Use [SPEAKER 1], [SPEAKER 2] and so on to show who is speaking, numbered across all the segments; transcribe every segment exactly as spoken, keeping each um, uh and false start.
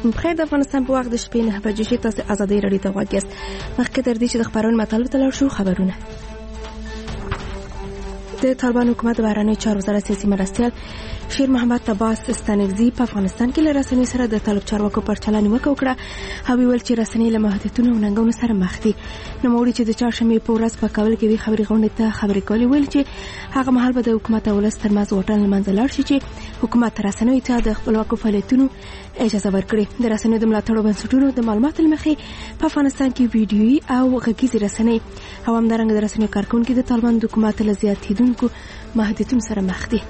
[SPEAKER 1] بخیر د افغانستان په وخت د شپې نه بجې شي. تاسو ازادي رادیو ته غوږ یاست. مخکې تر دې چې د خبرونو مطالب ته لاړ شو، خبرونه. د طالبان حکومت بهرنی چارو وزارت سیاسي مرستیال شیر محمد عباس ستانکزي په افغانستان کې له رسنیو سره د طالب چارواکو پر چلند نیوکه وکړه. هغه ویل چې رسنۍ له محدودیتونو او ننګونو سره مخ دي. نوموړي چې د چهارشنبې په ورځ په کابل کې وی خبري غونډې ته خبرې کولې، ویل چې هغه مهال به د حکومت او ولس ترمنځ واټن له منځه لاړ شي چې حکومت رسنیو ته د خپلواکو فعالیتونو اجازه ورکړي. د رسنیو د ملاتړ بنسټونو د معلوماتو لمخې په افغانستان کې ویډیويي او غږیزي رسنۍ او همدارنګه د رسنیو کارکونکو د طالبان د حکومت له زیاتېدونکو محدودیتونو سره مخ دي.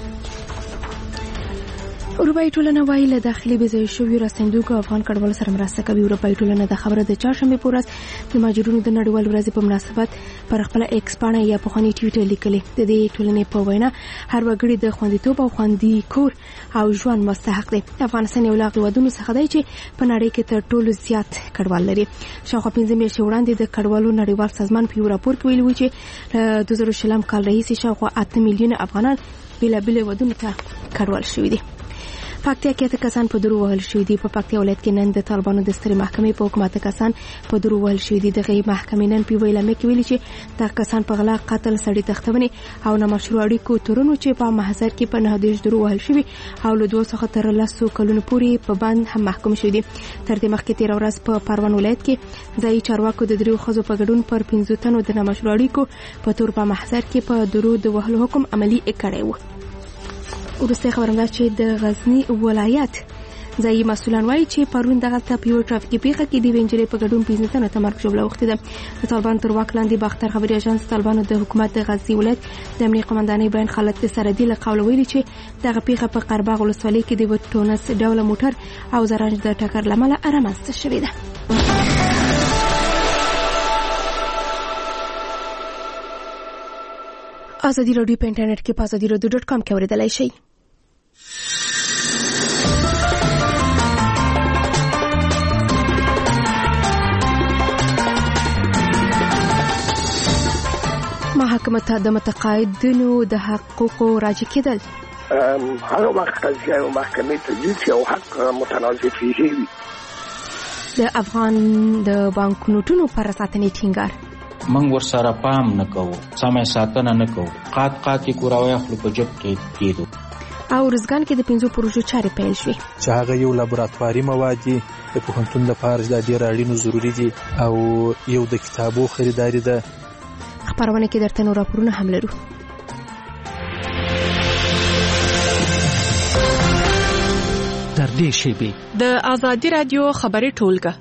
[SPEAKER 1] اروپایي ټولنه وايي له داخلي بېځایه شویو راستنېدونکو افغان کډوالو سره مرسته کوي. اروپایي ټولنه د خبره د چهارشنبې په ورځ د مهاجرینو د نړیوال ورځې په مناسبت پر خپل ایکس پاڼه یا پخواني ټویټر لیکلي. د دې ټولنې په وینا هر وګړي د خوندیتوب او خوندي کور او ژوند مستحق دی. افغانستان یو له هغو هېوادونو څخه دی چې په نړۍ کې تر ټولو زیات کډوال لري. شاوخوا پنځه میاشتې وړاندې د کډوالو نړیوال سازمان په یو راپور کې ویلي و چې له دوه زره شلم کال راهیسې شاوخوا اته میلیونه افغانان بېلابېلو هېوادونو ته کډوال شوي دي. پکتیا کې اته کسان په درو وهل شوي دي. په پکتیا ولایت کې نن د طالبانو د سترې محکمې په حکم اته کسان په درو وهل شوي دي. دغه محکمې نن په ویلامه کې ویلي چې دغه کسان په غلا، قتل، سړي تختونې او نامشروع اړیکو تورونو چې په محضر کې په نهه دېرش درو وهل شوي او له دوه څخه تر لسو کلونو پورې په بند هم محکوم شوي دي. تر دې مخکې تېره ورځ په پروان ولایت کې ځایي چارواکو د دریو ښځو په ګډون پر پنځو تنو د نامشروع اړیکو په تور په محضر کې په درو د وهلو حکم عملي کړی و. وروسته خبرونه چې د غزنی ولایت ځایي مسؤلان وایي چې پرون دغه ته په یو ټرافیکي پیښه کې د وینجلې په ګډون پنځه تنو ته مرګ ژوبله وختې ده. د طالبان تر واک لاندې باختر خبري اژانس طالبانو د حکومت د غزنی ولایت د امنیه قومندانۍ بیان خالد سردي له قوله ویلي چې دغه پیښه په قرباغ ولسوالۍ کې د یو ټونس ډوله موټر او زرنج د ټکر له امله رامنځته شوې ده. ازادي رادیو په انټرنیټ کې په ازادي رادیو ډاټ کام کې اوریدلای شئ. محاکمه ته د متقاعدینو د حقوقو راجع کېدل.
[SPEAKER 2] هغه وخت قضیه او محکمې ته ځي او حق متنازع کیږي.
[SPEAKER 1] د افغان د بانک نوټونو پر ساتنې ټینګار.
[SPEAKER 3] منګ ور سره پام نکوو، سمه ساتنه نکوو، قات قات کې کوراوي خپل په جب کې کېدو.
[SPEAKER 1] او رزګان کې د پنځو پروژو چارې پیل شوې
[SPEAKER 4] چې هغه یو لابراتواري مواد دي د پوهنتون لپاره د ډېر اړینو ضروري دي او یو د کتابو خریداري ده.
[SPEAKER 1] خبرونه کې درته نور راپورونه هم لرو.
[SPEAKER 5] در دې شیبې
[SPEAKER 6] د ازادي رادیو خبري ټولګه.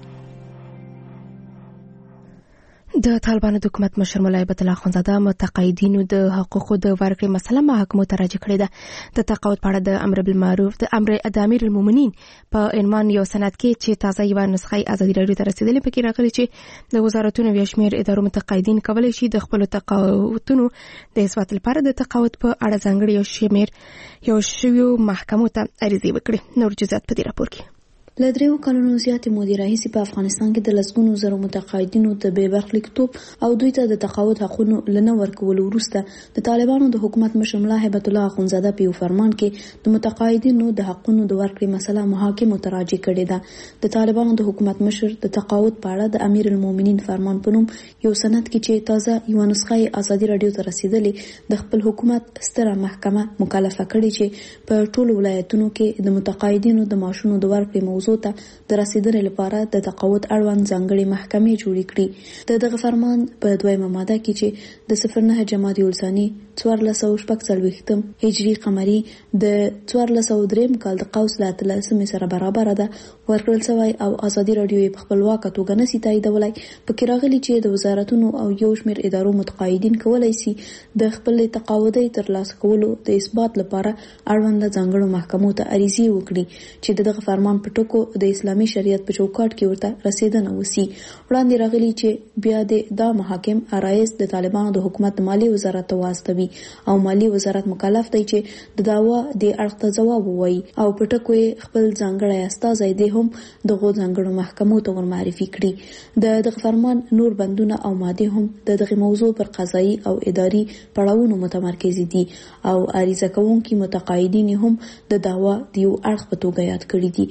[SPEAKER 1] د طالبانو د حکومت مشر ملا هیبت الله اخوندزاده متقاعدینو د حقوقو د ورکړې مسله محاکمو ته راجع کړې ده. د تقاعد په اړه د امر بالمعروف د امر د امیر المؤمنین په عنوان یو سند کې چې تازه یو نسخه ازادي رادیو ته رسیدلې پکې راغلي چې د وزارتونو یا شمېر ادارو متقاعدین کولی شي د خپل تقاعدونو د اثبات لپاره د تقاعد په اړه ځانګړي یو شمېر یو شویو محکمو ته عریضې وکړي. نور جزئیات په دې راپور کې.
[SPEAKER 7] له دریو کلونو زیاتې مودې راهیسې په افغانستان کې د لسګونو زرو متقاعدینو د بې برخلیکتوب او دوی ته د تقاعد حقونو له نه ورکولو وروسته د طالبانو د حکومت مشر ملا هیبت الله اخوندزاده په یو فرمان کې د متقاعدینو د حقونو د ورکړې مسله محاکمو ته راجع کړې ده. د طالبانو د حکومت مشر د تقاعد په اړه د امیر المؤمنین فرمان په نوم یو سند کې چې تازه یو نسخه ازادي رادیو ته رسیدلې د خپل حکومت ستره محکمه مکلفه کړې چې په ټولو ولایتونو کې د متقاعدینو د معاشونو د ورکړې موضوع ته د رسیدنې لپاره د تقاعد اړوند ځانګړي محکمې جوړې کړي. د دغه فرمان په دویمه ماده کې چې د صفر نه جمادی الثاني څوارلس سوه شپږ څلوېښتم هجري قمري د څوارلس سوه درېیم کال د قوس له اتلسمې سره برابره ده ورکړل شوی او ازادي رادیو یې په خپلواکه توګه نشي تاییدولی. پکې راغلي چې د وزارتونو او یو شمېر ادارو متقاعدین کولی شي د خپل تقاعدي ترلاسه کولو د اثبات لپاره اړوند ځانګړو محکمو ته عریضې وکړي چې دغه فرمان په ټکو د اسلامي شریعت په چوکاټ کې ورته رسیدنه وسی. وړاندې راغلي چې بیا د دا محاکم رئیس د طالبانو د حکومت مالی وزارت ته واستوي او مالی وزارت مکلف دی چې د دعوا د اړخ ته جواب ووایي او په ټکو خپل ځانګړی استازی دی هم دغه ځانګړو محکمو ته ورمعرفي کړي. د دغه فرمان نور بندونه او ماده هم د دغه موضوع پر قضایي او اداري پړاوونو متمرکز دي او عریضه کوونکي متقاعدین هم د دعوا د یو اړخ په توګه یاد کړي دي. په دې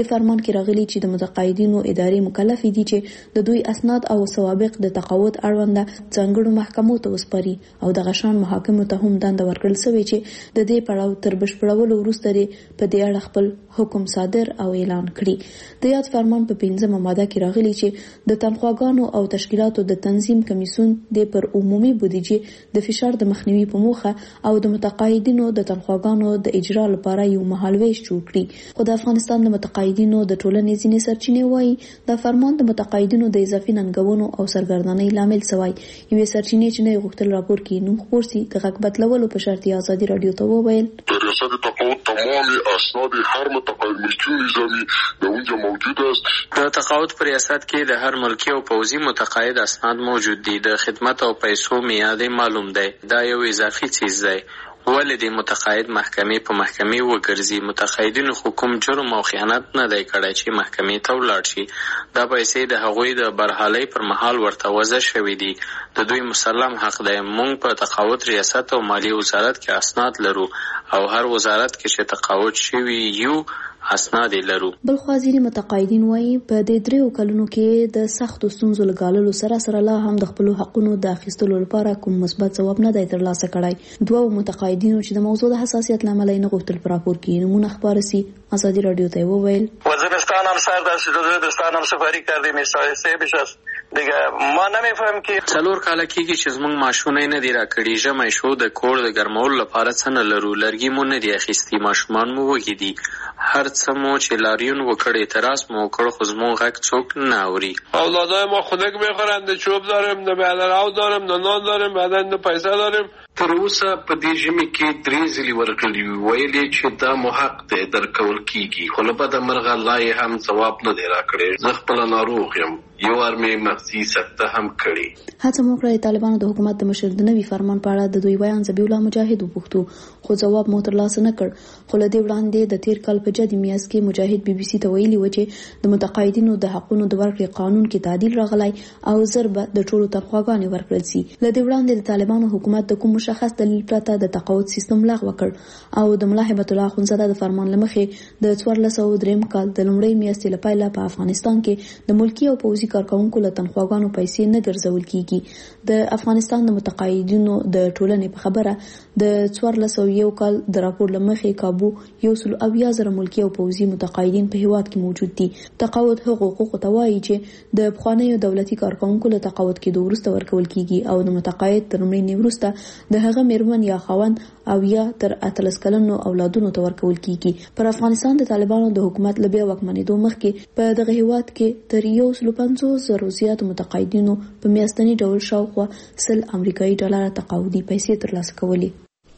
[SPEAKER 7] دې فرمان کې راغلي چې د متقاعدینو ادارې مکلف دي چې د دوی اسناد او سوابق د تقاعد اړوند ځانګړو محکمو ته وسپاري او د غشان محاکمو ته هم دنده ورکړل شوې چې د دې پړاو تر بشپړولو وروسته په دې اړه خپل حکم صادر او اعلان کړي. د یاد فرمان په پنځمه ماده کې راغلي چې د تنخواګانو او تشکیلاتو د تنظیم کمیسیون د پر عمومي بودیجې د فشار د مخنیوي په موخه او د متقاعدینو د تنخواګانو د اجرا لپاره یو مهالويش جوړ کړي. خو د افغانستان د متقاعدینو د ټولنې ځینې سرچینې وایي دا فرمان د متقاعدینو د اضافي ننګونو او سرګردانۍ لامل شوی. یوې سرچینې چې نه غوښتل راپور کې نوم خپور سي د غږ بدلولو په شرط ازادي رادیو ته وویل
[SPEAKER 8] ریاست تقاعد تمام اسناد هر متقاعد ملکی نظامی در اونجا موجود است. د تقاعد پر ریاست کې د هر ملکی او پوځي متقاعد اسناد موجود دي. د خدمت او پیسو میاد معلوم دی. دا یو اضافي چیز دی. ولې د متقاعد محکمې په محکمې وګرځي؟ متقاعدینو حکم جرم او خیانت نه دی کړی چې محکمې ته ولاړ شي. دا پیسې د هغوی د برحالۍ پر مهال ورته وضع شوي دي. د دوی مسلم حق دی. موږ په تقاعد ریاست او مالیې وزارت کې اسناد لرو او هر وزارت کې چې تقاعد شوي یو اسناد لرو.
[SPEAKER 7] بل خو ځینې متقاعدین وایي په دې دریو کلونو کې د سختو ستونزو لګاللو سره سره لا هم د خپل حقونو د اخیستلو لپاره کوم مثبت ځواب نه دی ترلاسه کړی. دوه متقاعدینو چې د موضوع د حساسیت لامل نه غوښتل پر راپور کې نمونه خبره سي ازادي رادیو ته وویل
[SPEAKER 9] وزیرستان هم سر در وزیرستان هم سفاری کردیم مصاحبه بشست دیگه ما نمیفهم که
[SPEAKER 10] څلور کاله کېږي چې زموږ ماشومې نه دي راکړي. ژمی شو د کور د ګرمولو لپاره څه نه لرو. لرګي مو نه دي اخیستي. ماشومان مو وږي دي. هر څه مو چې لاریون وکړ اعتراض مو وکړ خو زموږ غږ څوک نه اوري.
[SPEAKER 11] اولادای ما خنک میخورن. نه چوب داریم نه بهدراو داریم نه نان داریم بعدا نه پیسه داریم.
[SPEAKER 12] تر اوسه په دې ژمي کې درې ځلې ورکړي ویلې چې دا مو حق دی درکول کیږي خو له بده مرغه لا یې هم ځواب نه دی راکړی. زه خپله ناروغ یم. یو وار مې مغزي سکته هم کړې.
[SPEAKER 7] هڅه مو کړې طالبانو د حکومت د مشر د نوي فرمان په اړه د دوی ویان ذبیح الله مجاهد وپوښتو خو ځواب مو ترلاسه نه کړ. خو له دې وړاندې د تیر کال په جدي میاشت کې مجاهد بي بي سي ته ویلي و چې د متقاعدینو د حقونو د ورکړې قانون کې تعدیل راغلی او ضربه د ټولو تنخواګانې ورکړل سي. له دې وړاندې د طالبانو حکومت د کوم مشخص دلیل پرته د تقاعد سیستم لغوه کړ او د ملا هبت الله اخوندزاده د فرمان لمخې د څوارلس سوه دریم کال د لومړۍ میاشتې له پیله په افغانستان کې د ملکي او پوځي کارکوونکو له تنخواګانو پیسې نه ګرځول کیږي. د افغانستان د متقاعدینو د ټولنې په خبره د څوارلس سوه یو کال د راپور لمخې کابو یو سل اویا زره ملکي او پوځي متقاعدین په هیواد کې موجود دي. تقاعد هغو حقوقو ته وایي چې د پخوانیو دولتي کارکوونکو له تقاعد کېدو وروسته ورکول کیږي او د متقاعد تر مړینې وروسته د هغه میرمن یا خاوند او یا تر اتلس کلنو اولادونو ته ورکول کیږي. پر افغانستان د طالبانو د حکومت له بیا واکمنېدو مخکې په دغه هیواد کې تر یو سل پنځوس زرو زیات متقاعدینو په میاشتني ډول شاوخوا سل امریکایي ډالر تقاعدي پیسې ترلاسه کولې.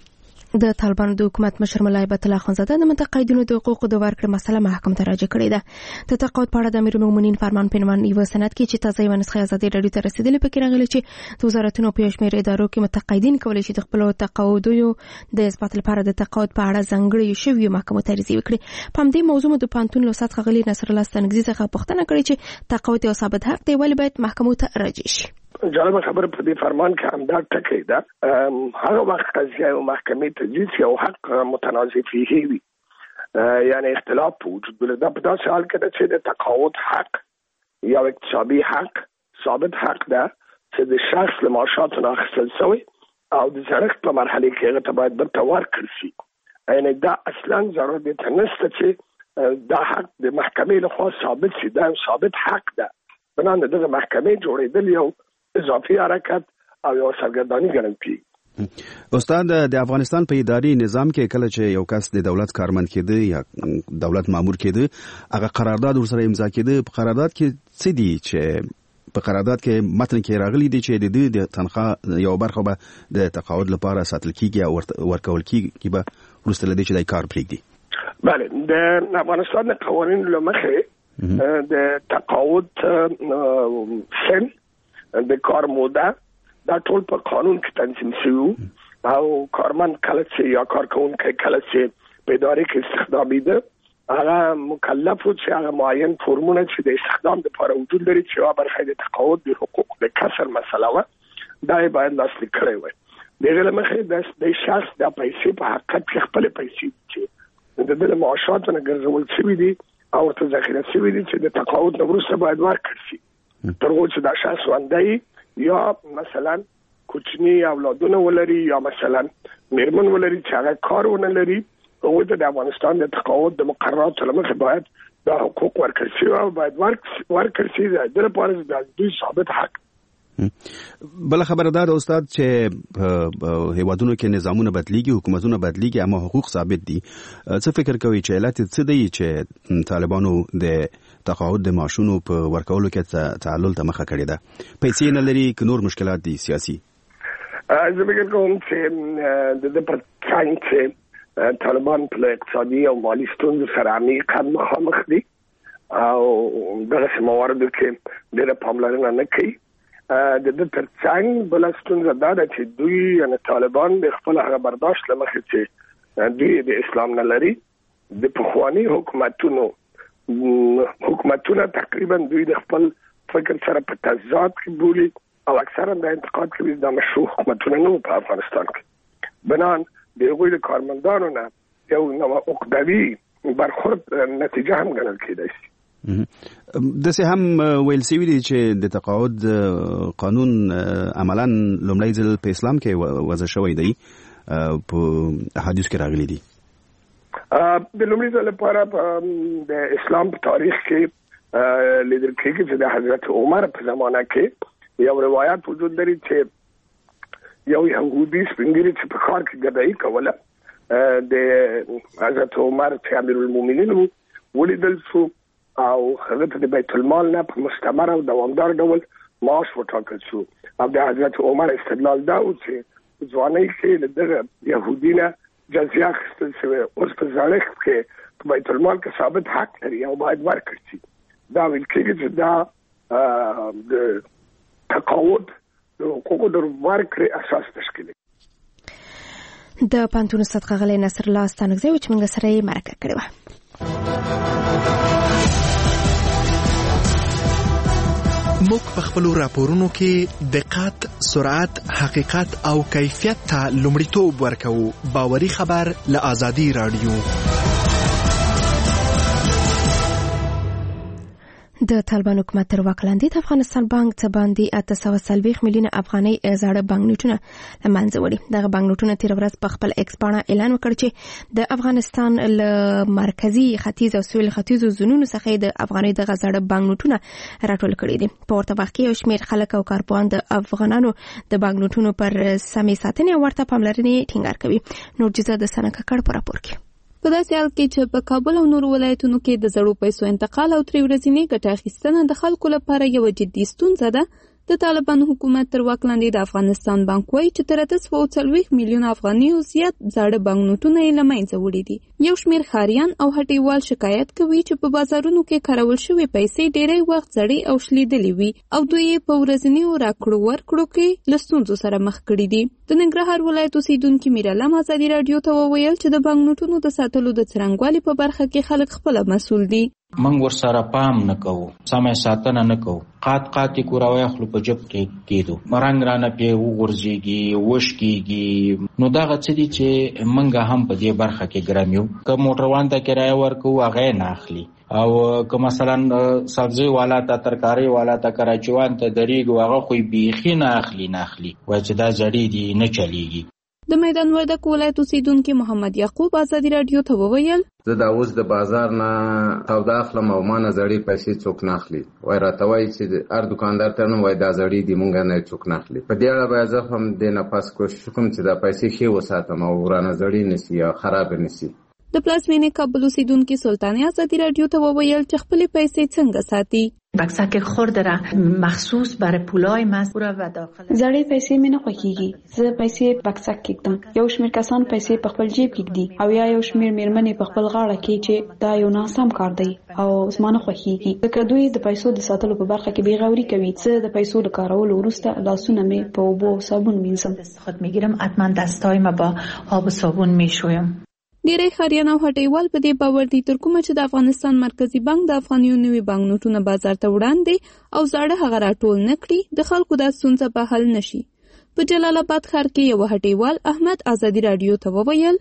[SPEAKER 1] د طالبانو د حکومت مشر ملا هبت الله اخوندزاده د متقاعدینو د حقوقو د ورکړې مسله محکمې ته راجع کړې ده. د تقاعد په اړه د امیر المؤمنین فرمان په عنوان یو سند کې چې تازه یوه نسخه ازادي رادیو ته رسیدلې پکې راغلي چې د وزارتونو په یو شمېر ادارو کې متقاعدین کولی شي د خپلو تقاعدونو د اثبات لپاره د تقاعد په اړه ځانګړې شویو محکمو ته عریضې وکړي. په همدې موضوع مو د پوهنتون له استاد ښاغلي نصر الله ستانکزي څخه پوښتنه کړې چې تقاعد یو ثابت حق دی ولې باید محکمو ته راجع شي.
[SPEAKER 2] جالب خبر په دې فرمان کې همدا ټکی ده. هغه وخت قضیه او محکمې ته ځي چې یو حق متنازع فيه وي یعنی اختلاف وجود ولري. دا په داسې حال کې ده چې د تقاعد حق یو اقتصادي حق ثابت حق ده چې د شخص له معاشاتو نه اخیستل شوی او د زړښت په مرحله کې هغه ته باید بیرته ورکړل شي. یعنی دا اصلا ضرورت نشته چې دا حق د محکمې لخوا ثابت شي. دا ثابت حق ده. بنان دغه محکمې جوړېدل یو اضافي حرکت او یو سرګرداني ګڼل کېږي.
[SPEAKER 13] استاد د افغانستان په اداري نظام کې کله چې یو کس د دولت کارمند کېده یا دولت مامور کېده هغه قرارداد ورسره امضا کېده. په قرارداد کې څه دي چې په قرارداد کې متن کې راغلي دي چې د دې د تنخواه یو برخه به د تقاعد لپاره ساتل کېږي او ورکول کېږي به وروسته له دې چې د کار پرېږدي.
[SPEAKER 2] بله د افغانستان د قوانینو له مخې د تقاعد سن د کار موده دا ټول په قانون کې تنظیم شوی او کارمند کله چې یا کارکوونکی کله چې په ادارې کې استخدامي ده هغه مکلف و چې هغه معین فرمونه چې د استخدام لپاره وجود لري چې یوه برخه د تقاعد د حقوق د کسر مسله وه دا یې باید لاسلیک کړی وای. د هغې له مخې د شخص دا پیسې په حقیقت کې خپلې پیسې دي چې د ده له معاشاتو نه ګرځول شوي دي او ته ذخیره شوی دي چې د تقاعد نه وروسته باید ورکړل شي تر هغه چې دا شخص ژوندی یا مثلا کوچنی اولادونه ولري یا مثلا میرمن ولري چې هغه کار ونه لري هغه ته د افغانستان د تقاعد د مقرراتو له مخې باید دا حقوق ورکړل شي او باید ورکړل شي د لپاره د دوی ثابت حق.
[SPEAKER 13] بل خبره ده استاد چې هیوادونو کې نظامونه بدلیږي حکومتونه بدلیږي اما حقوق ثابت دي. څه فکر کوي چې علت څه دی چې طالبانو د تقاعد د معاشونو په ورکولو کې تعلل ته مخه کړې ده؟ پیسې نه لري که نور مشکلات دي سیاسي؟
[SPEAKER 2] زه فکر کوم چې د دې پر څنګ چې طالبان په اقتصادي او مالي ستونزو سره عمیقا مخامخ دي او دغه مواردو کې ډېره پاملرنه نه کوي. د دې ترڅنګ بل ستونزه دا ده چې دوی یعنی طالبان د خپل هغه برداشت له مخې چې دوی د اسلام نه لري د پخوانی حکومتونو حکومتونه تقریبا دوی د خپل فکر سره په تضاد کې بولي او اکثرا د انتقاد کوي د مشروع حکومتونو نه په افغانستان کې بنان د هغوی د کارمندانو نه یو نوع عقدوي برخورد نتیجه هم ګڼل کېدای شي.
[SPEAKER 13] دسه هم ویل سوي دي چې د تقاعد قانون عملاً لومړی ځل په اسلام کې وضع شوی دی په احادیث کې راغلي دي.
[SPEAKER 2] د لومړي ځل لپاره د اسلام په تاریخ کې لیدل کېږي چې د حضرت عمر په زمانه کې یو روایت وجود لري چې یو يهودي سپینګری چې په ښار کې ګدایي کوله د حضرت عمر چې امیر المؤمنین ولیدل شو او هغه ته د بیت المال نه په مستمر او دوامدار ډول معاش ورکړل شو. او د حضرت عمر استدلال دا و چې ځواني کې دغه يهودینه جزیه اخیستل شوی اوس په ځانګړي کې په بیت المال کې ثابت حق لري او باید ورکړل شي. دا ویل کېږي چې دا د تقاعد د حقوقو د ورکړې اساس تشکیل کوي.
[SPEAKER 1] د پانتون صدقه غلي نصر الله ستانګزی چې موږ سره یې مرکه کړې و.
[SPEAKER 14] موږ په خپل راپورونو کې دقت، سرعت، حقیقت او کیفیت ته لومړیتوب ورکوو. باوري خبر له آزادي رادیو.
[SPEAKER 1] د طالبان حکومت تر واک لاندې د افغانستان بانک څخه باندې اته سوه څلوېښت میلیونه افغانۍ زاړه بانک نوټونه له منځه وړي. دغه بانک نوټونه تېره ورځ په خپل ایکس پاڼه اعلان وکړ چې د افغانستان له مرکزي ختیځ او سویل ختیځو زونونو څخه د افغانۍ دغه زاړه بانک نوټونه راټول کړي دي. په ورته وخت کې یو شمېر خلک او کارپوهان د افغانانو د بانک نوټونو پر سمې ساتنې او ورته پاملرنې ټینګار کوي. نور جزا د سنه ککړ په راپور کې.
[SPEAKER 7] په داسې حال کې چې په کابل او نورو ولایتونو کې د زړو پیسو انتقال او ترې ورځنی ګټه اخیستنه د خلکو لپاره یو جدي ستونزه ده، د طالبانو حکومت تر واک لاندې د افغانستان بانک وایي چې تر اته سوه څلوېښت میلیونه افغانۍ او زیات زاړه بانک نوټونه یې له منځه وړي دي. یو شمېر ښاریان او هټیوال شکایت کوي چې په بازارونو کې کارول شوې پیسې ډېری وخت زړې او شلیدلې وي او دوی یې په ورځنیو راکړو ورکړو کې له ستونزو سره مخ کړي دي. د ننګرهار ولایت اوسیدونکي میرعلم ازادي راډیو ته وویل چې د بانک نوټونو د ساتلو د څرنګوالي په برخه کې خلک خپله مسؤل دي.
[SPEAKER 3] منګ ور سره پام نه کوو، سمې ساتنه نه کوو، قات قات کوراوي خپل په جب کې کېدو مرنګ رانه په وګرځيږي وشکيږي. نو دا غڅ دي چې منګه هم په دې برخه کې ګراميو که موټروان ته کرایه ورکو هغه نه اخلي او که مثلا سبزی والا ته ترکاری والا ته کراچوان ته دریګو هغه خو بیخي نه اخلي نه اخلي وای چې دا جړې دي نه چلیږي.
[SPEAKER 7] د میدان وردک ولایت اوسیدونکي محمد یعقوب ازادي راډیو ته وویل
[SPEAKER 15] زه دا اوس د بازار نه سودا اخلم او ما نه زړې پیسې څوک نه اخلي. وای راته وایي چې هر دکاندار ته نو وای دا زړې دي مونږ نه څوک نه اخلي. په دې اړه به زه هم د نفس کوشش کوم چې دا پیسې ښې وساتم او ورانه زړې نشي یا خراب نشي.
[SPEAKER 7] د پلازمینې کابل اوسیدونکي سلطانه ازادي راډیو ته وویل چې خپل پیسې څنګه ساتي.
[SPEAKER 16] بکسک خرد را مخصوص برای پولای مست را و داخل
[SPEAKER 17] زړې پیسې مې نه خوښیږي. زه پیسې بکسک کېږدم. یو شمېر کسان پیسې په خپل جیب کېږدي او یا یو شمېر میرمنې په خپل غاړه کې چې دا یو ناسم کار دی او زما نه خوښیږي ځکه دوی د پیسو د ساتلو په برخه کې بېغوري کوي. زه د پیسو له کارولو وروسته لاسونه مې په اوبو او صابون مینځم.
[SPEAKER 16] خود میگیرم حتما دستای ما با آب و صابون میشویم.
[SPEAKER 7] ډېری ښاریان او هټیوال په دې باور دي تر کومه چې د افغانستان مرکزي بانک د افغانیو نوي بانک نوټونه بازار ته وړاندې او زاړه هغه راټول نه کړي د خلکو دا ستونزه به حل نشي. په جلال آباد ښار کې یو هټیوال احمد ازادي راډیو ته وویل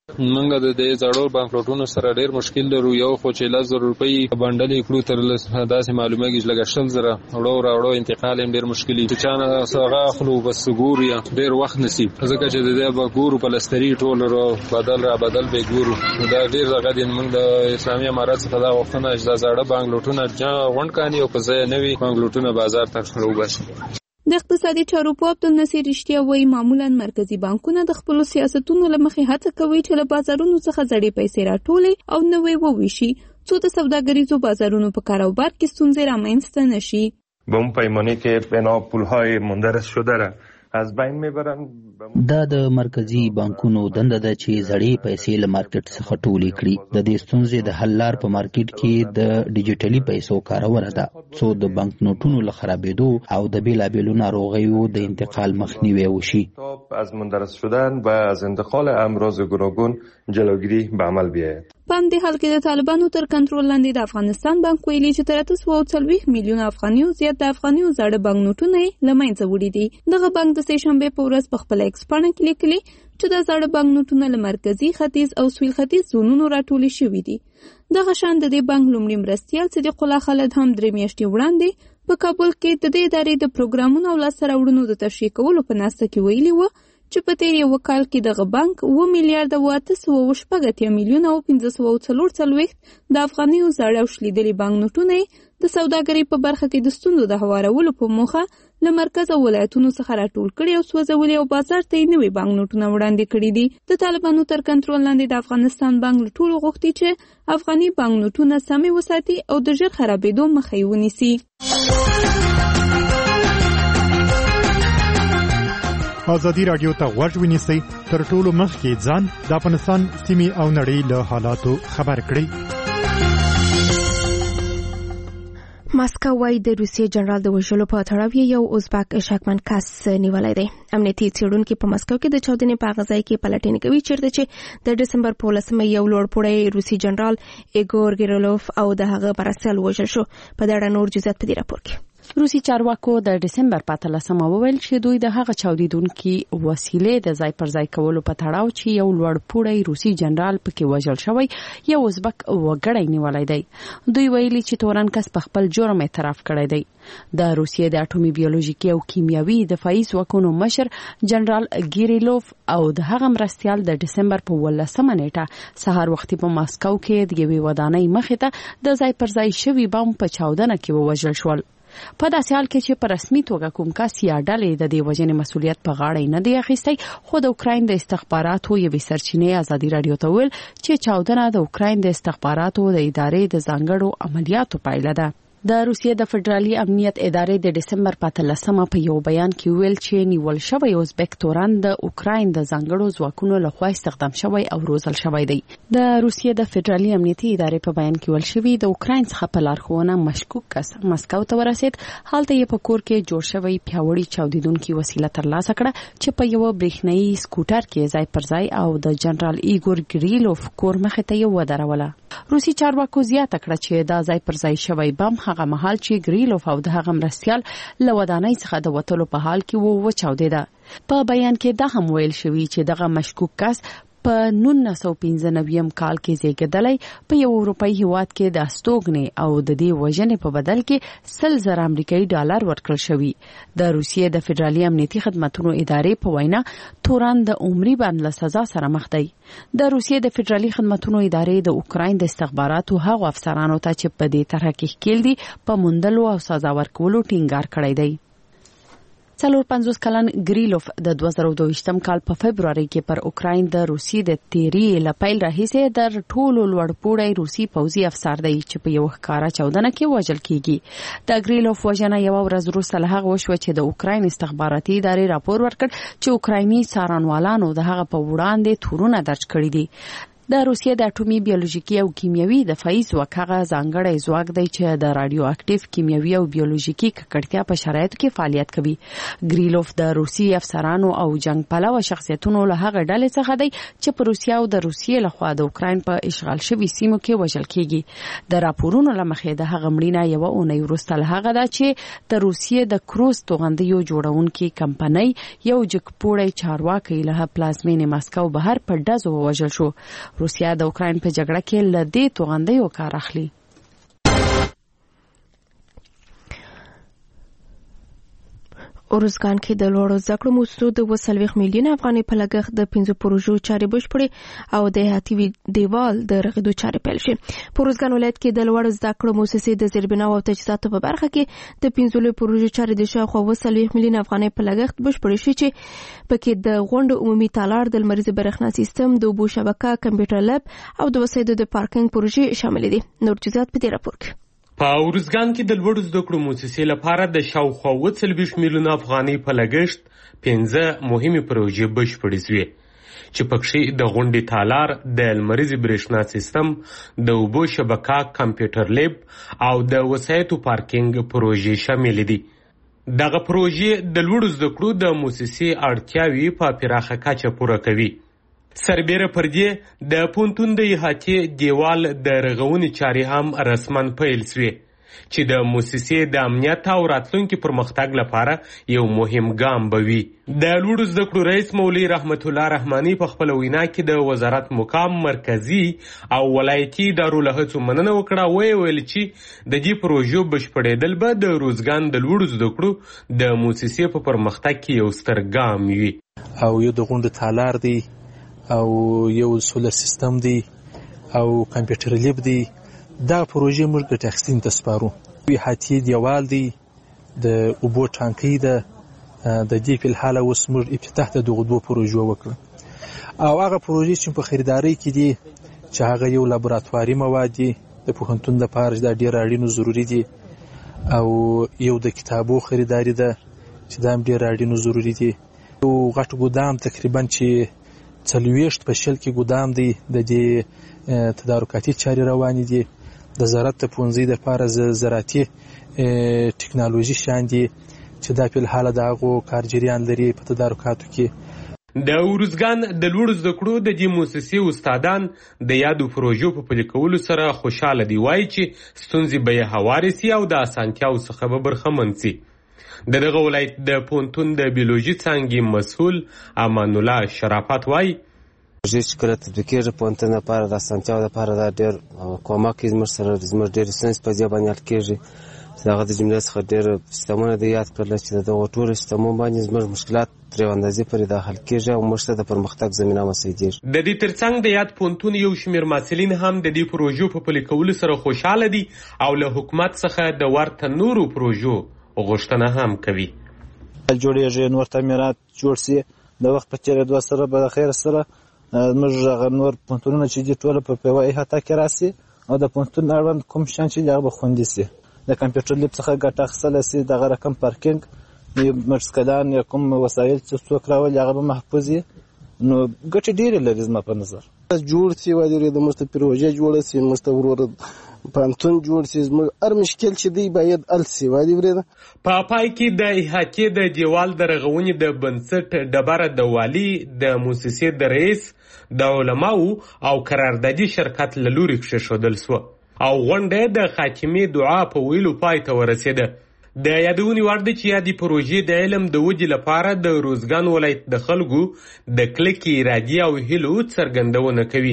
[SPEAKER 11] موږ د دې زړو بانکروټونو سره ډیر مشکل لرو. یو خو چې لس زره روپۍ بنډل کړو تر داسې معلومیږي چې لږ شل زره وړو راوړو انتقال هم ډیر مشکلي چې چانه سره اخلو بس ګورو یا ډیر وخت نسی ځکه چې د دې به ګورو پلستری ټول رو بدل را بدل به ګورو. دا ډیر ځکه د موږ د اسلامي امارات څخه دا وختونه چې دا زړه بانکروټونه جا غونډ کاني او په ځای نوي بانکروټونه بازار ته راوباسي.
[SPEAKER 18] د اقتصادي چارو په عبد النصیر رښتیا وایي معمولا مرکزی بانکونه د خپل سیاستونو لمخې هڅه کوي چې له بازارونو څخه زړې پیسې راټولي او نوې وویشي څو د سوداګریزو بازارونو په کاروبار کې ستونزې رامنځته نشي.
[SPEAKER 19] به اون پیمانی که بنا پولهای مندرس شده را از بین میبرن.
[SPEAKER 20] دا د مرکزی بانکونو دنده ده چې زړې پیسې له مارکیټ څخه ټولې کړي. د دې ستونزې د حل لار په مارکیټ کې د ډیجیټلي پیسو کارونه ده څو د بانک نوټونو له خرابېدو او د بیلابېلو ناروغیو د انتقال مخنیوی وشي.
[SPEAKER 19] از مندرس شدن و از انتقال امراض گوناگون جلوگیری به عمل بیاید.
[SPEAKER 18] په همدې حال کې د طالبانو تر کنټرول لاندې د افغانستان بانک ویلي چې تر اته سوه او څلوېښت میلیونه افغانیو زیات د افغانیو زاړه بانک نوټونه یې له منځه وړي دي. دغه بانک د سې شنبې په ورځ په خپله ایکس پاڼه کې لیکلي چې د زاړه بانک نوټونه له مرکزي ختیځ او سویل ختیځ زونونو راټولې شوي دي. دغه شان د دې بانک لومړي مرستیال صدیق الله خالد هم درې میاشتې وړاندې په کابل کې د دې ادارې د پروګرامونو او لاسته راوړنو د تشریح کولو په ناسته کې ویلي وو چې په تیر یو کال کې دغه بانک اوه میلیارډه او اته سوه او شپږ اتیا میلیونه او پنځه سوه او څلور څلوېښت د افغانیو زاړه او شلیدلي بانک نوټونه د سوداګرۍ په برخه کې د ستونزو د هوارولو په موخه له مرکز او ولایتونو څخه راټول کړي او سوځولي او بازار ته یې نوي بانک نوټونه وړاندې کړي دي. د طالبانو تر کنټرول لاندې د افغانستان بانک له ټولو غوښتي چې افغاني بانک نوټونه سمې وساتي او د ژر خرابېدو مخه یې ونیسي.
[SPEAKER 21] ازادي راډیو ته غوږ ونیسئ تر ټولو مخکې ځان د افغانستان سیمې او نړۍ له حالاتو خبر کړئ.
[SPEAKER 1] ماسکو وايي د روسیې جنرال د وژلو په تړاو یو ازبک شکمن کس نیولی دی. امنیتي څېړونکي په مسکو کې د چاودنې په هغه ځای کې پلټنې کوي چیرته چې د ډسمبر په ولسمه یو لوړپوړی روسي جنرال ایګور ګریلوف او د هغه مرستیال وژل شو. په دې اړه نور جزئیات په دې راپور کې.
[SPEAKER 22] روسي چارواکو د ډسمبر په اتلسمه وویل چې دوی د هغه چاودیدونکي وسیلې د ځای پر ځای کولو په تړاو چې یو لوړپوړی روسي جنرال پکې وژل شوی یو ازبک وګړی نیولی دی. دوی ویلي چې تورن کس په خپل جرم اعتراف کړی دی. د روسیې د اټومي بیولوژیکي او کیمیاوي دفاعي ځواکونو مشر جنرال ګیریلوف او د هغه مرستیال د ډسمبر په ولسمه نیټه سهار وختي په ماسکو کې د یوې ودانۍ مخې ته د ځای پر ځای شوي بم په چاودنه کې ووژل شول. په داسې حال کې چې په رسمي توګه کوم کس یا ډلې د دې وژنې مسؤلیت په غاړه نه دی اخیستی، خو د اوکراین د استخباراتو یوې سرچینې ازادي راډیو ته ویل چې چاودنه د اوکراین د استخباراتو د ادارې د ځانګړو عملیاتو پایله ده. د روسیې د فدرالي امنیت ادارې د ډسمبر په اتلسمه په یو بیان کې ویل چې نیول شوی ازبک تورن د اوکراین د ځانګړو ځواکونو لخوا استخدام شوی او روزل شوی دی. د روسیې د فدرالي امنیتي ادارې په بیان کې ویل شوی د اوکراین څخه په لارښوونه مشکوک کس مسکو ته ورسید. هلته یې په کور کې جوړ شوی پیاوړی چاودیدونکي وسیله ترلاسه کړه چې په یو برېښنايي سکوټر کې ځای پر ځای او د جنرال ایګور ګریلوف کور مخې ته یې ودروله. روسي چارواکو زیاته کړه چې دا ځای پر ځای شوی بم هغه مهال چې ګریلوف او د هغه مرستیال له ودانۍ څخه د وتلو په حال کې وو وچاودېده. په بیان کې دا هم ویل شوی چې دغه مشکوک کس په نولس سوه پنځه نوي کال کې زیږیدلی په یو اروپایي هیواد کې د استوګنې او د دې وژنې په بدل کې سل زره امریکایي ډالر ورکړل شوي. د روسیې د فدرالي امنیتي خدمتونو ادارې په وینا تورن د عمري بند له سزا سره مخ دی. د روسیې د فدرالي خدمتونو ادارې د اوکراین د استخباراتو هغو افسرانو ته چې په دې طرح کې ښکیل دي په موندلو او سزا ورکولو ټینګار کړی دی. څلور پنځوس کلن ګریلوف د دوه زره دوه ویشتم کال په فبروري کې پر اوکراین د روسي د تیری له پیل راهیسې د ټولو لوړپوړی روسي پوځي افسر دی چې په یو ښکارا چاودنه کې وژل کیږي. د ګریلوف وژنه یو ورځ وروسته له هغه وشوه چې د اوکراین استخباراتي ادارې راپور ورکړ چې اوکرایني څارنوالانو د هغه په وړاندې تورونه درج کړي دي. د روسیې د اټومي بیولوژیکي او کیمیاوي دفاعي ځواک هغه ځانګړی ځواک دی چې د رادیو اکټیو کیمیاوي او بیولوژیکي ککړتیا په شرایطو کې فعالیت کوي. ګریلوف د روسي افسرانو او جنگ پلوه شخصیتونو له هغه ډلې څخه دی چې په روسیا او د روسیې لخوا د اوکراین په اشغال شوي سیمو کې وژل کیږي. د راپورونو له مخې د هغه مړینه یوه اونۍ وروسته له هغه ده چې د روسیې د کروز توغندیو جوړونکي کمپنۍ یو جګپوړی چارواکي له پلازمینې مسکو بهر په ډزو ووژل شو. روسیا د اوکراین په جګړه کې له دې توغندیو کار اخلي.
[SPEAKER 1] اورزګان کې د لوړو زده کړو موسسو د وسلويخ میلیون افغاني په لګښت د پنځو پروژو چارې بشپړې او د هاتي دیوال د رغیدو چارې پیل شي. په اورزګان ولایت کې د لوړو زده کړو موسسې د زیربنا او تجهیزاتو په برخه کې د پنځو لوی پروژو چارې د شاوخوا وسلويخ میلیون افغاني په لګښت بشپړې شي چې پکې د غونډو عمومي تالار د لمریز برېښنا سیستم د اوبو شبکه کمپیوټر لاب او د وسایدو د پارکینګ پروژې شامل دي. نور جزئیات په دې راپور کې.
[SPEAKER 4] په اورزګان کې د لوړو زده کړو موسسې لپاره د شاوخوا اووه څلوېښت میلیونه افغانۍ په لګښت پنځه مهمې پروژې بشپړې شوې چې پکې د غونډې تالار، د لمریزې برېښنا سیستم، د اوبو شبکه کمپیوټر لیب او د وسایطو پارکینګ پروژې شامل دي. دغه پروژې د لوړو زده کړو د موسسې اړتیاوې په پراخه کچه پوره کوي. سربیره پر دې د پونتون د احاطې دیوال د رغونې چارې هم رسماً پیل شوې چې د موسسې د امنیت او راتلونکي پرمختګ لپاره یو مهم ګام به وي. د لوړو زده کړو رئیس مولوي رحمت الله رحماني په خپله وینا کې د وزارت مقام مرکزي او ولایتي ادارو له هڅو مننه وکړه. ویې ویل چې د دې پروژو بشپړېدل به د روزګان د لوړو زده کړو د موسسې په پرمختګ کې یو ستر ګام وي.
[SPEAKER 5] او یو د غونډو تالار دی او یو سولر سیستم دی او کمپیوټر لیب دی. دا پروژې موږ ګټه اخیستنې ته سپارو. احاطې دیوال دی، د اوبو ټانکۍ ده. د دې په الحال اوس موږ افتتاح د دغو دوو پروژو وکړه او هغه پروژې چې په خریدارۍ کې دي چې هغه یو لابراتواري مواد دي د پوهنتون لپاره دا ډېر اړین او ضروري دي او یو د کتابو خریداري ده چې دا هم ډېر اړین او ضروري دي. یو غټ ګودام تقریبا چې څلوېښت په شل کې ګودام دی، د دې تدارکاتي چارې روانې دي. د زراعت د پوهنځي دپاره زراعتي ټکنالوژي شیان دي چې دا په الحال د هغو کار جریان لري په تدارکاتو کې.
[SPEAKER 4] د اورزګان د لوړو زده کړو د دې موسسې استادان د یادو پروژو په پلي کولو سره خوشحاله دي. وایي چې ستونزې به یې هوارې سي او د اسانتیاو څخه به برخمن سي. د دغه ولایت د پونتون د بیولوژي څانګې مسؤل امان الله شرافت وایي
[SPEAKER 23] پروژې چې کله تطبیق کېږي پوهنتون لپاره د اسانتیاو لپاره دا ډېر کومک کوي. زموږ سره زموږ ډېرې ستونزې په دې باندې حل کېږي چې د هغه د جملې څخه ډېر سیستمونه دې یاد کړل چې د دغو ټولو سیستمونو باندې زموږ مشکلات تر یوې اندازې پورې دا حل کېږي او موږ ته د پرمختګ زمینه مساعدېږي.
[SPEAKER 4] د دې ترڅنګ د یاد پوهنتون یو شمېر محصلین هم د دې پروژو په پلي کولو سره خوشحاله دي او له حکومت څخه د ورته نورو پروژو غوښتنه هم کوي.
[SPEAKER 24] جوړېږي نور تعمیرات جوړ سي د وخت په تېرېدو سره به د خیر سره موږ هغه نور پوهنتونونه چې دي ټوله په یوه احاطه کې راسي او د پوهنتون اړوند کوم شیان چې دي هغه به خوندي سي. د کمپیوټر لیب څخه ګټه اخیستلی سي، دغه رقم پارکینګ مرسکدان یا کوم وسایل چې څوک راولي هغه به محفوظ وي. نو ګټې ډېرې لري زما په نظر.
[SPEAKER 25] جوړ سي وایي د موږ ته پروژه جوړه سي، موږ ته ورور پوهنتون جوړ سي، زموږ هر مشکل چې دی باید حل سي. وایي ورېده
[SPEAKER 4] په پای کې د احاطې د دیوال د رغونې د بنسټ ډبره د والي د موسسې د رئیس د علماو او قراردادي شرکت له لوري کښېښودل سوه او غونډه د خاتمې دعا په ویلو پای ته ورسېده. د یادونې وړ ده چې یادې پروژې د علم د ودې لپاره د روزګان ولایت د خلکو د کلکې ارادې او هیلو څرګندونه کوي.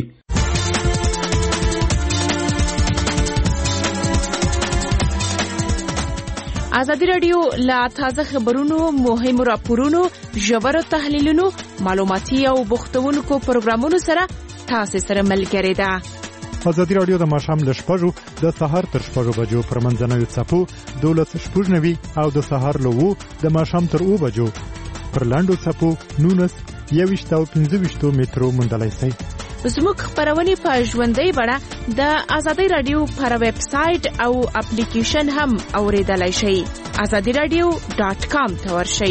[SPEAKER 6] ازادي راډیو لا تازه خبرونو، مهمو راپورونو، ژورو تحلیلونو، معلوماتي او بوختونکو پروګرامونو سره تاسو سره ملګری ده.
[SPEAKER 21] ازادي راډیو د ماښام له شپږو د سهار تر شپږو بجو پر منځنوي څپو دولس شپږ نوي او د سهار له اوو د ماښام تر اوو بجو پر لاندو څپو نولس یوویشت او پنځه ویشتو مترو موندلی شئ.
[SPEAKER 6] زموږ خپرونې په ژوندۍ بڼه د ازادي راډیو پر ویب سایټ او اپلیکیشن هم اوریدلای شئ. ازادي راډیو ډاټ کام ته ورشئ.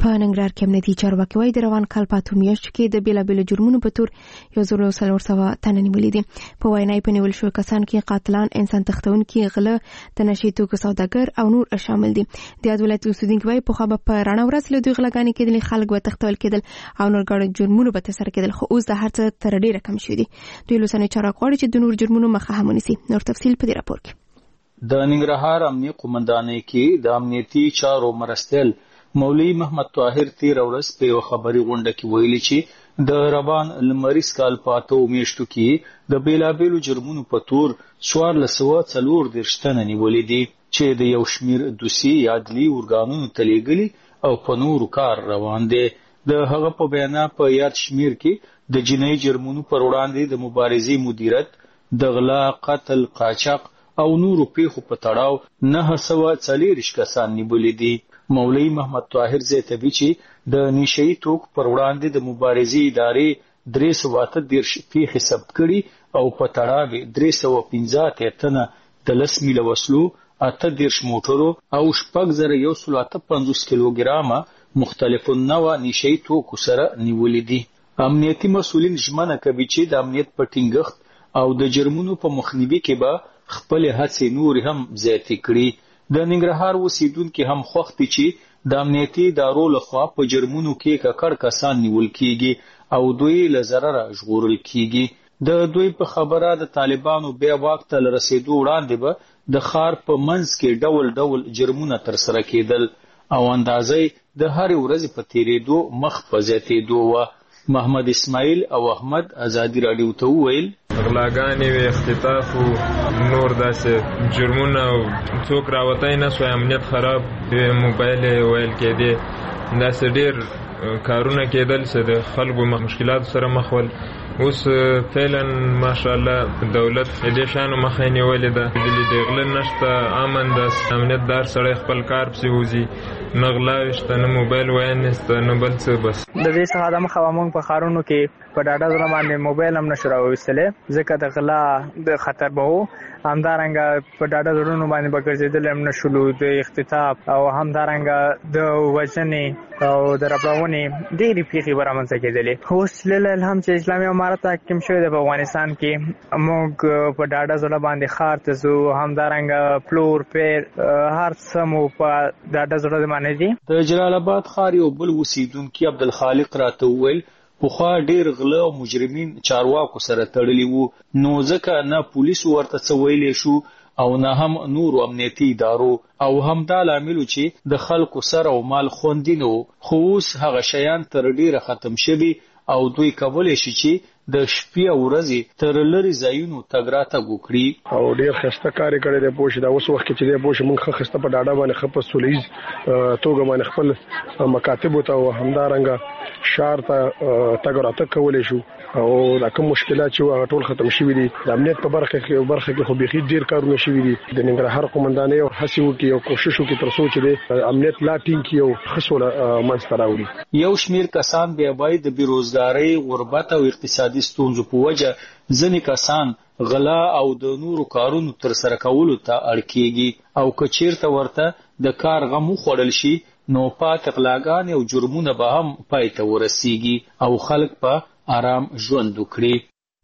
[SPEAKER 1] په ننګرهار کې امنیتي چارواکي وايي د روان کال په اتو میاشتو کې د بیلابیلو جرمونو په تور یو زر او څلور سوه تنه نیولي دي. په وینا یې په نیول شویو کسانو کې قاتلان، انسان تښتونکي، غله، د نشې توکو سوداګر او نور شامل دي. د یاد ولایت اوسیدونکي وايي پخوا به په رڼا ورځ له دوی غلاګانې کېدلې، خلک به تښتول کېدل او نور ګڼ جرمونه به ترسره کېدل، خو اوس د هر څه تر ډېره کم شوي دي. دوی له اوسنیو چارواکو غواړي چې د نور جرمونو مخه هم ونیسي. نور تفصیل په دې راپور کې.
[SPEAKER 8] د ننګرهار امنیه قومندانۍ کې د امنیتي چارو مرستیال مولوي محمد طاهر تیر ورځ په یو خبري غونډه کې ویلي چې د روان لمریز کال په اتو میاشتو کې د بیلابیلو جرمونو په تور څوارلس سوه څلور دېرش تنه نیولي دي چې د یو شمیر دوسي عدلي ارګانونو ته لیږلي او په نورو کار روان دی. د هغه په بیانا په یاد شمیر کې د جنایي جرمونو پر وړاندې د مبارزې مدیریت، د غلا، قتل، قاچاق او نورو پیښو په تړاو نهه سوه څلېرویشت کسان نیولي دي. مولوي محمد طاهر زیاتوي چې د نشهیي توکو پر وړاندې د مبارزې ادارې درې سوه اته دېرش پیښې ثبت کړي او په تړاو درې سوه پنځه اتیا تنه د لس میله وسلو، اته دېرش موټرو او شپږ زره یو سل اته پنځوس کیلوګرامه مختلفو نوع نشهیي توکو سره نیولي دي. امنیتي مسؤلین ژمنه کوي چې د امنیت په ټینګښت او د جرمونو په مخنیوي کې به خپلې هڅې نورې هم زیاتې کړي. د ننګرهار اوسیدونکي هم خوښ دي چې د امنیتي ادارو لخوا په جرمونو کې ککړ کسان نیول کیږي او دوی له ضرره ژغورل کیږي. د دوی په خبره د طالبانو بیا واک ته رسیدو وړاندې به د ښار په منځ کې ډول ډول جرمونه ترسره کېدل او اندازې د هرې ورځې په تیریدو مخ په زیاتېدو وه. محمد اسماعیل او احمد ازادي راډیو ته وویل
[SPEAKER 9] غلاګانې وې، اختطاف و نور داسې جرمونه او څوک راوتی نه سوی، امنیت خراب، موبایل ویل کېدې، داسې ډېر کارونه کېدل چې د خلکو مشکلاتو سره مخ ول. اوس فعلا ماشاءالله دولت دې شانو مخه نیولې ده، د غله نشته، امن ده، امنیت دار سړی خپل کار پسې وځي، نه غلا شته، نه موبایل ویل نشته، نه بل څه. بس
[SPEAKER 10] د دې څخه د مخه موږ په ښارونو کې په ډاډه زړه باندې موبایل هم نشو راویستلی، ځکه د غلا د خطر به و. همدارنګه په ډاډه زړونو باندې به ګرځېدلی هم نشولو، د اختطاف او همدارنګه د وژنې او د ربړونې ډېرې پیښې به رامنځته کېدلې. اوس لله الحمد چې اسلامي امارت حاکم شوی دی په افغانستان کې، موږ په ډاډه زړه باندې ښار ته ځو، همدارنګه پلور پیر هر څه مو په ډاډه زړه باندې دي.
[SPEAKER 8] د جلال آباد ښار یو بل اوسیدونکي عبدالخالق راته وویل پخوا ډېر غله او مجرمین چارواکو سره تړلي وو، نو ځکه نه پولیسو ورته څه ویلی شو او نه هم نورو امنیتي ادارو، او همدا لامل و چې د خلکو سر او مال خوندي نه و. خو اوس هغه شیان تر ډېره ختم شوي او دوی کولی شي چې د شپې او ورځې تر لرې ځایونو تګ راتګ وکړي.
[SPEAKER 12] او ډېر ښایسته کار یې کړی دی. پوه شي دا اوس وخت کې چې دی پوه شي موږ ښه ښایسته په ډاډه باندې ښه په سوله ییز توګه باندې خپل مکاتبو ته او همدارنګه شار ته تګ راتګ کولی شو او دا کوم مشکلات چې هغه ټول ختم شوي دي. د امنیت په برخه کې برخه کې خو بیخي ډېر کارونه شوي دي. د ننګرهار قومندانۍ او هڅې وکړي او کوشش وکړي تر څو چې د امنیت لا ټینګ کړي او ښه سوله منځته راوړي.
[SPEAKER 8] یو شمیر کسان بیا باید د بیروزګارۍ، غربت او اقتصادي ستونزو په وجه ځینې کسان غلا او د نورو کارونو تر سره کولو ته اړ کېږي او که چیرته ورته د کار غم وخوړل شي نو پاتې غلاګانې او جرمونه به هم پای ته ورسیږي او خلک په آرام ژوند وکړي.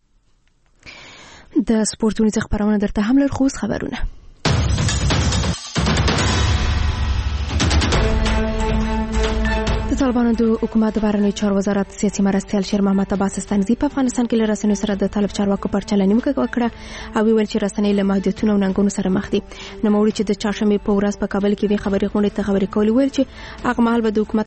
[SPEAKER 1] د سپورتونو څخه خبرونه درته هم لرو، خو اوس خبرونه. د طالبانو د حکومت د بهرنیو چارو وزارت سیاسي مرستیال شیر محمد عباس استانزي په افغانستان کې له رسنیو سره د طالب چارواکو پر چلند نیوکه وکړه او ویل چې رسنۍ له محدودیتونو او ننګونو سره مخ دي. نوموړي چې د چهارشنبې په ورځ په کابل کې وی خبري غونډې ته خبرې کولې ویل چې هغه مهال به د حکومت